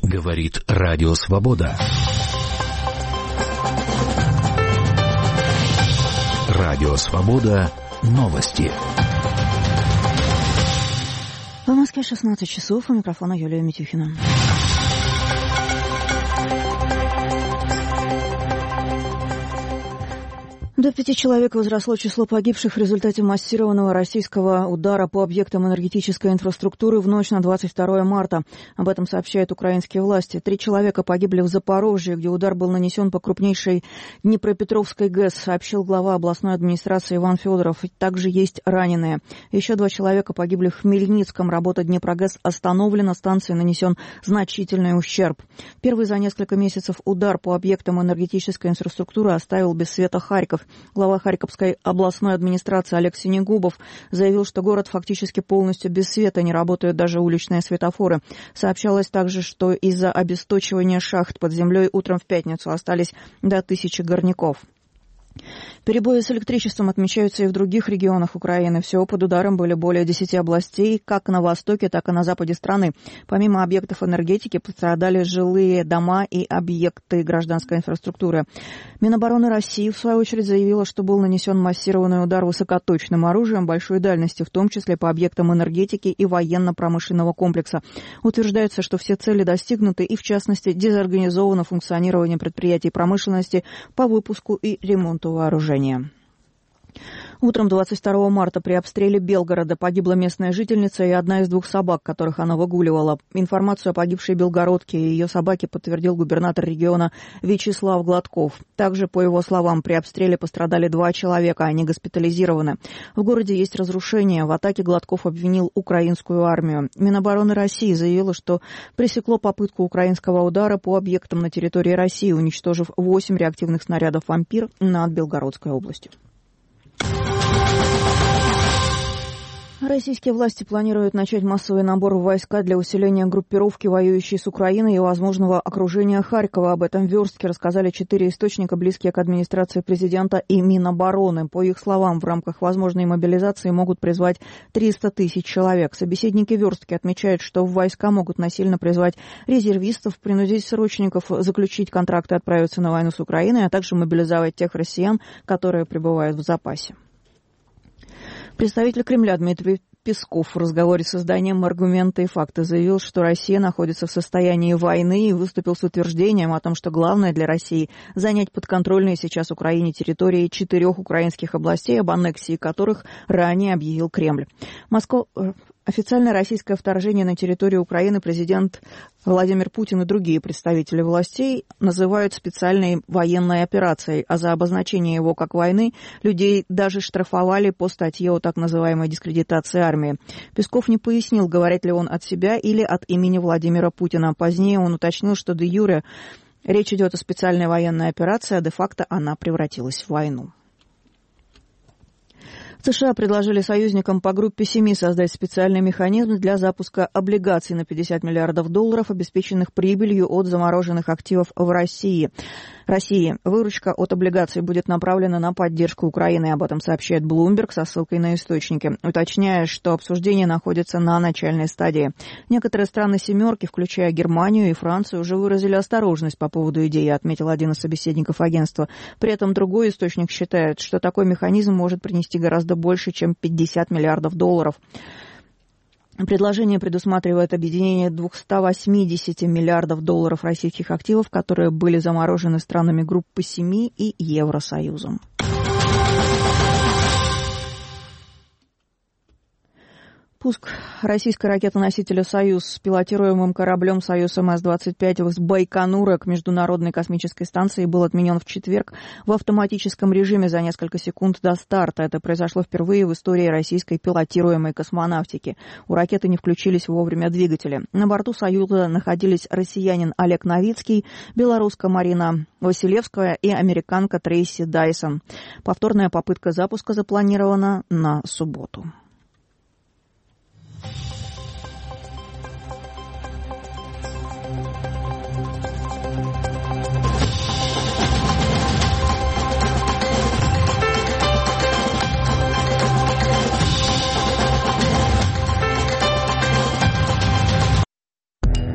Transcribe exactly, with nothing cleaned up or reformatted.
Говорит Радио Свобода. Радио Свобода. Новости. В Москве шестнадцать часов. У микрофона Юлия Митюхина. До пяти человек возросло число погибших в результате массированного российского удара по объектам энергетической инфраструктуры в ночь на двадцать второе марта. Об этом сообщают украинские власти. Три человека погибли в Запорожье, где удар был нанесен по крупнейшей Днепропетровской ГЭС, сообщил глава областной администрации Иван Федоров. Также есть раненые. Еще два человека погибли в Хмельницком. Работа Днепрогэс остановлена, станции нанесен значительный ущерб. Первый за несколько месяцев удар по объектам энергетической инфраструктуры оставил без света Харьков. Глава Харьковской областной администрации Олег Синегубов заявил, что город фактически полностью без света, не работают даже уличные светофоры. Сообщалось также, что из-за обесточивания шахт под землей утром в пятницу остались до тысячи горняков. Перебои с электричеством отмечаются и в других регионах Украины. Всего под ударом были более десяти областей, как на востоке, так и на западе страны. Помимо объектов энергетики пострадали жилые дома и объекты гражданской инфраструктуры. Минобороны России, в свою очередь, заявила, что был нанесен массированный удар высокоточным оружием большой дальности, в том числе по объектам энергетики и военно-промышленного комплекса. Утверждается, что все цели достигнуты и, в частности, дезорганизовано функционирование предприятий промышленности по выпуску и ремонту вооружения. Утром двадцать второго марта при обстреле Белгорода погибла местная жительница и одна из двух собак, которых она выгуливала. Информацию о погибшей белгородке и ее собаке подтвердил губернатор региона Вячеслав Гладков. Также, по его словам, при обстреле пострадали два человека, они госпитализированы. В городе есть разрушения. В атаке Гладков обвинил украинскую армию. Минобороны России заявила, что пресекло попытку украинского удара по объектам на территории России, уничтожив восемь реактивных снарядов «Ампир» над Белгородской областью. Российские власти планируют начать массовый набор в войска для усиления группировки, воюющей с Украиной, и возможного окружения Харькова. Об этом в Вёрстке рассказали четыре источника, близкие к администрации президента и Минобороны. По их словам, в рамках возможной мобилизации могут призвать триста тысяч человек. Собеседники Вёрстки отмечают, что в войска могут насильно призвать резервистов, принудить срочников заключить контракты и отправиться на войну с Украиной, а также мобилизовать тех россиян, которые пребывают в запасе. Представитель Кремля Дмитрий Песков в разговоре с изданием «Аргументы и факты» заявил, что Россия находится в состоянии войны, и выступил с утверждением о том, что главное для России – занять подконтрольные сейчас Украине территории четырех украинских областей, об аннексии которых ранее объявил Кремль. Москва... Официальное российское вторжение на территорию Украины президент Владимир Путин и другие представители властей называют специальной военной операцией, а за обозначение его как войны людей даже штрафовали по статье о так называемой дискредитации армии. Песков не пояснил, говорит ли он от себя или от имени Владимира Путина. Позднее он уточнил, что де юре речь идет о специальной военной операции, а де-факто она превратилась в войну. США предложили союзникам по группе семи создать специальный механизм для запуска облигаций на пятьдесят миллиардов долларов, обеспеченных прибылью от замороженных активов в России. России. Выручка от облигаций будет направлена на поддержку Украины. Об этом сообщает Bloomberg со ссылкой на источники, уточняя, что обсуждение находится на начальной стадии. Некоторые страны «семерки», включая Германию и Францию, уже выразили осторожность по поводу идеи, отметил один из собеседников агентства. При этом другой источник считает, что такой механизм может принести гораздо больше, чем пятьдесят миллиардов долларов. Предложение предусматривает объединение двести восемьдесят миллиардов долларов российских активов, которые были заморожены странами группы семи и Евросоюзом. Пуск российской ракеты-носителя «Союз» с пилотируемым кораблем «Союз эм эс двадцать пять» с Байконура к Международной космической станции был отменен в четверг в автоматическом режиме за несколько секунд до старта. Это произошло впервые в истории российской пилотируемой космонавтики. У ракеты не включились вовремя двигатели. На борту «Союза» находились россиянин Олег Новицкий, белоруска Марина Василевская и американка Трейси Дайсон. Повторная попытка запуска запланирована на субботу.